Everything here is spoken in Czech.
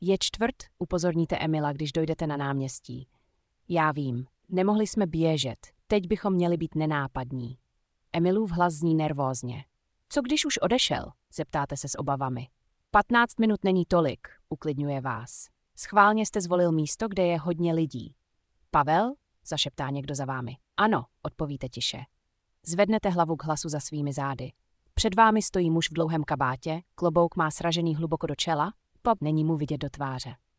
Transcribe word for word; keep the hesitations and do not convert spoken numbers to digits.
Je čtvrt, upozorníte Emila, když dojdete na náměstí. Já vím, nemohli jsme běžet, teď bychom měli být nenápadní. Emilův hlas zní nervózně. Co když už odešel? Zeptáte se s obavami. Patnáct minut není tolik, uklidňuje vás. Schválně jste zvolil místo, kde je hodně lidí. Pavel? Zašeptá někdo za vámi. Ano, odpovíte tiše. Zvednete hlavu k hlasu za svými zády. Před vámi stojí muž v dlouhém kabátě, klobouk má sražený hluboko do čela, pop není mu vidět do tváře.